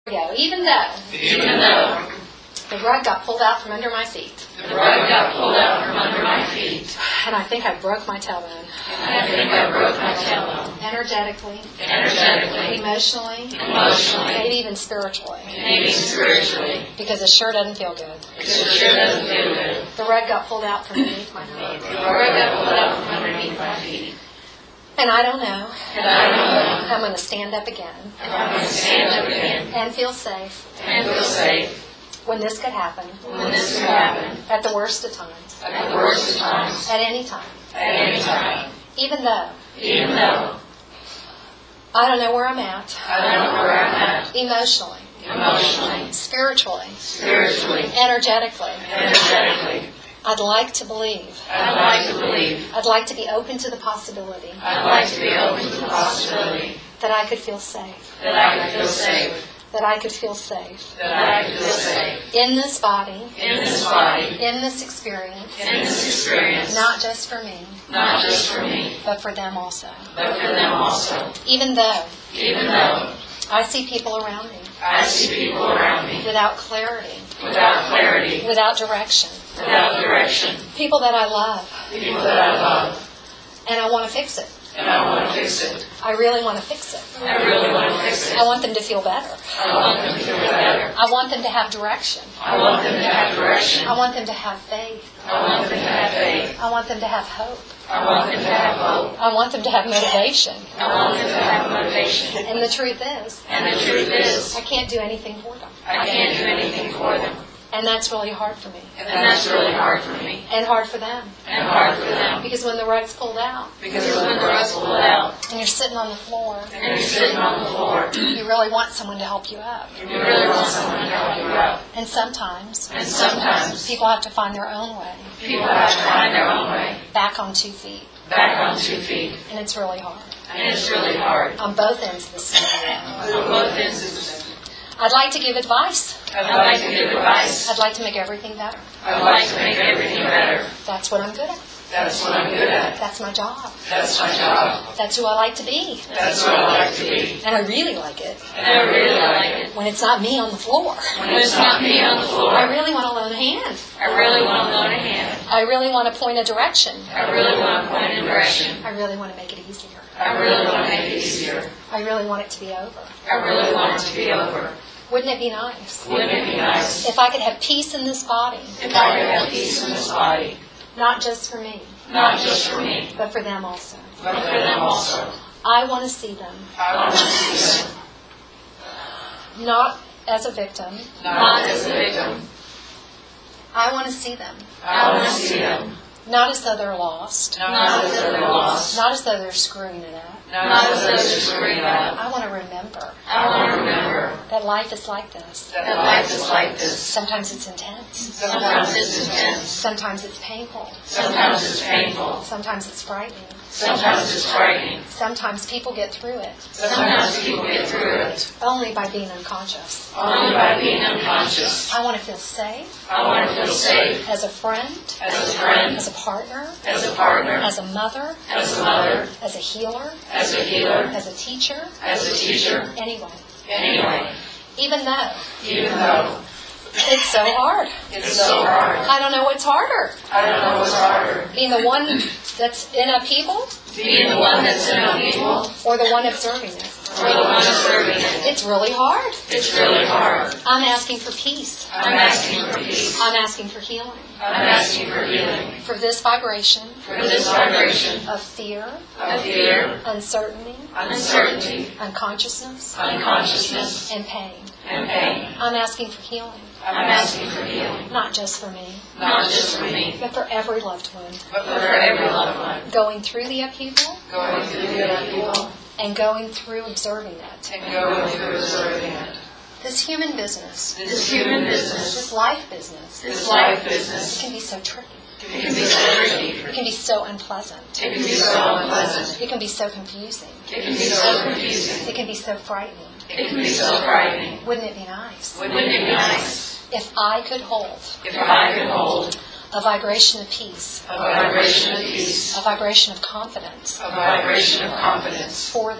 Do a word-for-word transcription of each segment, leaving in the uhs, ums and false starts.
Go. Even though, Even though the rug got pulled out from under my feet, the rug got pulled out from under my feet, and I think I broke my tailbone, and I think I broke my tailbone, energetically, energetically, emotionally, emotionally, maybe even spiritually, maybe spiritually, because it sure doesn't feel good. because it sure doesn't feel good. The rug got pulled out from underneath my feet, The rug got pulled out from underneath my feet, and I don't know and I don't know if I'm going to stand up again if I'm going to stand up again and feel safe and feel safe when this could happen, when this could happen at the worst of times, at the worst of times, at any time, at any time, even though even though I don't know where I'm at, I don't know where I'm at, emotionally, emotionally, spiritually, spiritually, energetically. energetically. I'd like to believe. I'd like to believe. I'd like to be open to the possibility I'd like to be open to the possibility that I could feel safe, that I could feel safe, that I could feel safe that I could feel safe in this body, in this body, in this experience, in this experience, not just for me, not just for me, but for them also. but for them also. Even though Even though I see people around me I see people around me without clarity, without clarity, without direction, without direction, people that I love, people that I love, and I want to fix it. and I want to fix it. I really want to fix it. I really want to fix it. I want them to feel better. I want them to feel better. I want them to have direction. I want them to have direction. I want them to have faith. I want them to have faith. I want them to have hope. I want them to have hope. I want them to have motivation. I want them to have motivation. And the truth is, And the truth is, I can't do anything for them. I can't do anything for them. And that's really hard for me. And that's really hard for me. And hard for them. And hard for them. Because when the rug's pulled out, Because when the rug's pulled out, and you're sitting on the floor, and you're sitting on the floor, you really want someone to help you up. you really want someone to help you out. And sometimes, And sometimes, people have to find their own way, people have to find their own way back on two feet. back on two feet. And it's really hard. And it's really hard. On both ends of the scenario. On both ends of the I'd like to give advice. I'd like to give advice. I'd like to make everything better. I'd like to make everything better. That's what I'm good at. That's what I'm good at. That's my job. That's my job. That's who I like to be. That's what I like to be. And I really like it And I really like it. when it's not me on the floor. When it's not me on the floor, I really want to loan a hand. I really want to loan a hand. I really want to point a direction. I really want to point a direction. I really want to make it easier. I really want to make it easier. I really want it to be over. I really want it to be over. Wouldn't it be nice Wouldn't it be nice if I could have peace in this body, if I could have peace in this body, not just for me, not just for me, but for them also? but for them also. I want to see them I want to see them not as a victim. not as a victim. I want to see them I want to see them not as though they're lost, not as though they're lost, not as though they're screwing it up. not as though they're screwing up. I want to remember I want to remember that life is like this. that life is like this. Sometimes it's intense. Sometimes it's intense. Sometimes it's painful. Sometimes it's painful. Sometimes it's frightening. Sometimes it's frightening. Sometimes people get through it Sometimes people get through it only by being unconscious. only by being unconscious. I want to feel safe I want to feel safe as a friend, as a friend, as a partner, as a partner, as a mother, as a mother, as a healer, as a healer, as a teacher, as a teacher. anyway. Anyway, Even though even though it's so hard. it's so hard, I don't know what's harder. I don't know what's harder, Being the one that's in upheaval being the one that's in upheaval or the one observing it. or the one observing it. It's really hard. It's really hard. I'm asking for peace. I'm asking for peace. I'm asking for healing. I'm asking for healing. For this vibration For this vibration of fear, of fear, uncertainty, uncertainty, unconsciousness, unconsciousness, and pain. and pain. I'm asking for healing, I'm asking for healing, not just for me, not just for me, but for every loved one but for every loved one going through the upheaval going through the upheaval and going through observing it. and going through observing it. This human business, This human business, this life business, this life it business, can be so tricky. it can be so tricky. It can be so unpleasant. It can be so unpleasant. It can be so confusing. It can be so confusing. It can be so frightening. It can be so frightening. Wouldn't it be nice Wouldn't it be nice if I could hold if I could hold a vibration of peace, a vibration of peace, a vibration of confidence a vibration of confidence for them,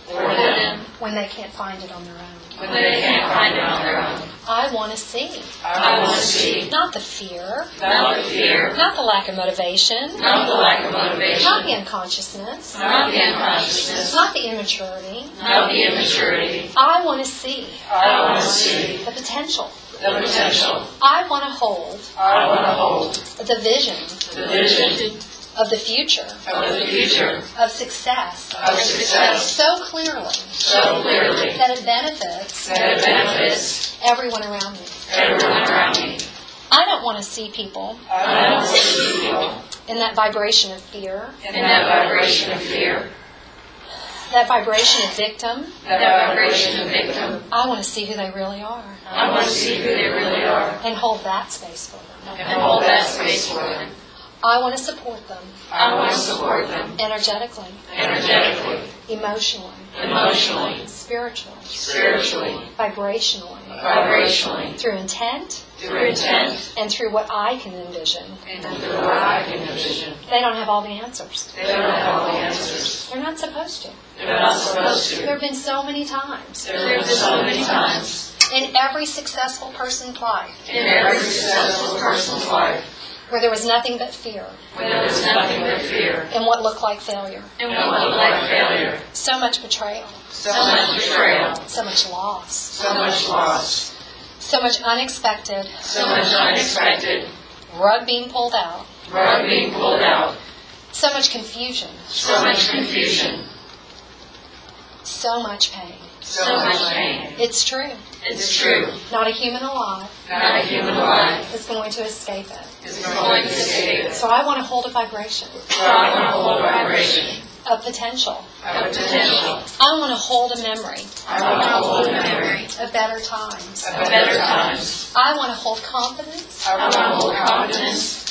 for them when they can't find it on their own. when they can't find it on their own. I want to see, I want to see not the fear, not the fear, not the lack of motivation, not the lack of motivation, not the unconsciousness, not the unconsciousness, not the immaturity. not the immaturity. I want to see I want to see the potential. the potential. I want to hold I want to hold the vision the vision of the future, of the future of success, of success so clearly so clearly that it benefits that it benefits everyone around me. everyone around me. I don't want to see people I don't see people in that vibration of fear, in that vibration of fear, that vibration of victim. that vibration of victim. I want to see who they really are I want to see who they really are and hold that space for them. and hold that space for them. I want to support them I want to support them energetically, energetically, emotionally, emotionally, spiritually, spiritually, vibrationally, vibrationally, through intent through intent, and through what I can envision. and through what I can envision. They don't have all the answers. They don't have all the answers. They're not supposed to. They're not supposed to. There have been so many times There have been so many times in every successful person's life in every successful person's life where there was nothing but fear when there was nothing but fear and what looked like failure, and what looked like failure, so much betrayal, so much betrayal, so much loss, so much loss, so much unexpected, so much unexpected, rug being pulled out, rug being pulled out, so much confusion, so much confusion, so much pain. so much pain. It's true. It's true. Not a human alive Not a human alive is going to escape it. is going to escape it. So I want to hold a vibration So I want to hold a vibration of potential. of potential. I want to hold a memory I want to hold a memory of better times. of better times. I want to hold confidence I want to hold confidence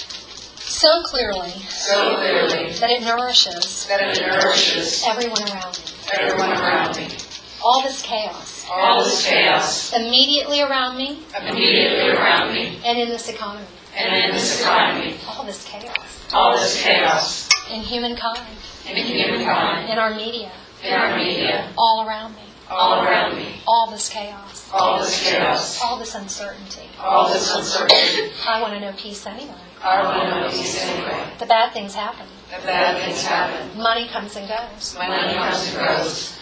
so clearly so clearly that it nourishes that it nourishes everyone around me. everyone around me. All this chaos All this chaos immediately around me immediately around me and in this economy. and in this economy. All this chaos All this chaos in humankind, in humankind, in our media, in our media, all around me. all around me. All this chaos, All this chaos, all this uncertainty. all this uncertainty. I want to know peace anyway. I want to know peace anyway. The bad things happen. The bad things happen. Money comes and goes. Money comes and goes.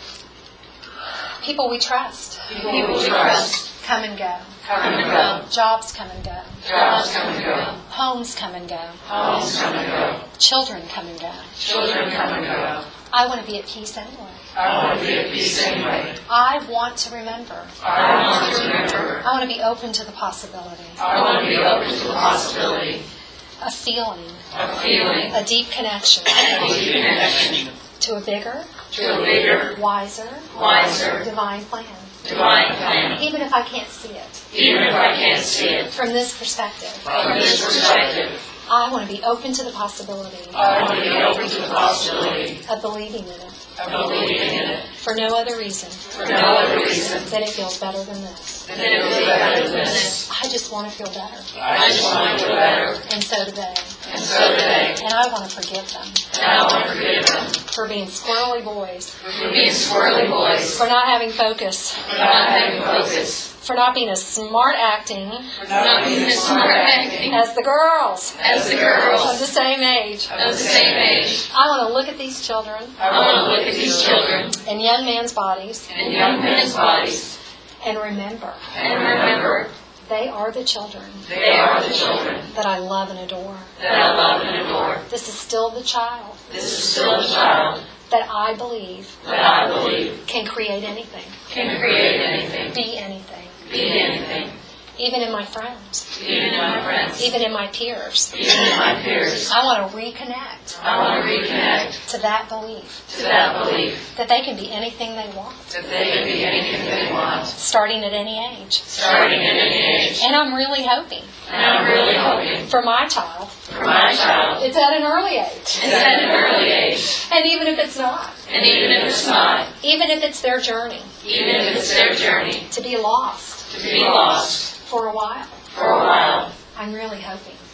People we trust People we trust come and go. come and go. Jobs come and go. Jobs come and go. Homes come and go. Homes come and go. Children come and go. Children come and go. I want to be at peace anyway. I want to be at peace anyway. I want to remember. I want to remember. I want to be open to the possibility, I want to be open to the possibility a feeling, of feeling a deep connection a deep connection to a bigger, to a bigger, wiser, wiser, divine plan. divine plan. Even if I can't see it Even if I can't see it from this perspective, from this perspective, I want to be open to the possibility I want to be open to the possibility of believing in it of believing in it for no other reason for no other reason than it feels better than this. than it was better than this. I just want to feel better, I just want to feel better, and so do they. and so do they. And I want to forgive them And I want to forgive them for being squirrely boys, for being swirly boys, for not having focus, for not having focus, for not being as smart acting for not being as smart acting as the girls as the of girls the same age. of the same age. I want to look at these children I want to look at these children and young men's bodies and young men's bodies and remember and remember they are the children they are the children that I love and adore. that I love and adore. This is still the child This is still a child that I believe that I believe can create anything, can create anything, be anything, be anything, even in my friends, even in my friends, even in my peers. even in my peers. I want to reconnect I want to reconnect to that belief to that belief that they can be anything they want, that they can be anything they want, starting at any age. starting at any age. And I'm really hoping And I'm really hoping for my child, for my child it's at an early age. is at an early age, And even if it's not, and even if it's not, even if it's their journey even if it's their journey to be lost to be lost for a while, for a while, I'm really hoping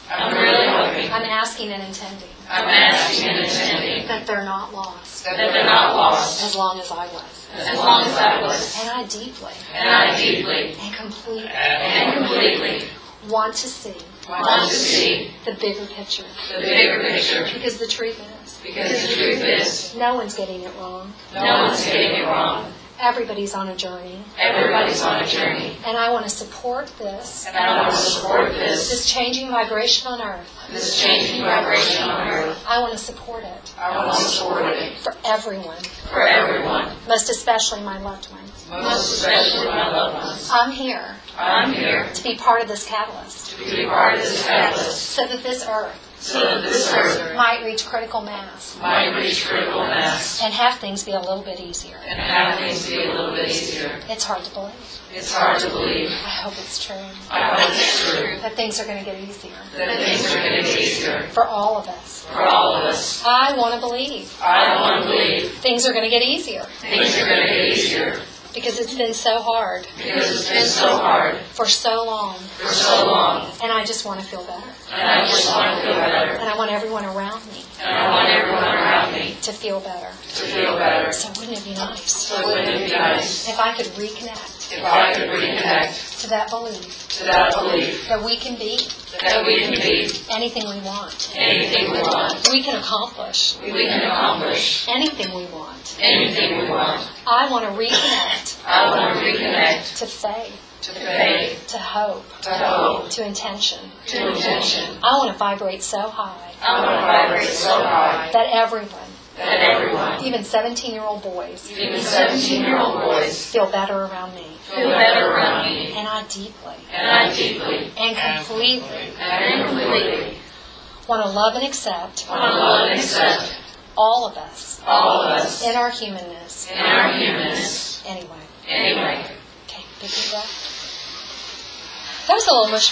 I'm really hoping, I'm asking and intending I'm asking and intending that they're not lost that they're not lost as long as I was. as long as I was. And I deeply And I deeply and completely and completely want to see want to see the bigger picture. the bigger picture. Because the truth is, Because the truth is, no one's getting it wrong. no one's getting it wrong. Everybody's on a journey. Everybody's on a journey. And I want to support this, And I want to support this, this changing vibration on earth. this changing vibration on earth. I want to support it I want to support it for everyone, for everyone, most especially my loved ones. most especially my loved ones. I'm here I'm here to be part of this catalyst to be part of this catalyst so that this earth so that this earth might reach critical mass might reach critical mass and have things be a little bit easier. and have things be a little bit easier. It's hard to believe. It's hard to believe. I hope it's true. I hope it's true That things are going to get easier that things are going to get easier for all of us. for all of us. I want to believe I want to believe things are going to get easier things are going to get easier because it's been so hard because it's been so hard for so long. for so long. And I just want to feel better. And I just want to feel better. And I want everyone around me And I want everyone around me to feel better. to feel better. So wouldn't it be nice So wouldn't it be nice if I could reconnect if I could reconnect to that belief to that belief that we can be that we can be anything we want. anything we want. We can accomplish We can accomplish anything we want. anything we want. I want to reconnect I want to reconnect to faith, to faith, to hope, to hope, to intention. to intention. I want to vibrate so high I want to vibrate so high that everyone, that everyone, even seventeen-year-old boys, even seventeen-year-old boys, feel better around me. feel better around me. And I deeply And I deeply and completely and completely want to love and accept want to love and accept all of us all of us in our humanness. in our humanness. Anyway, Anyway. okay, big breath. That was a little much.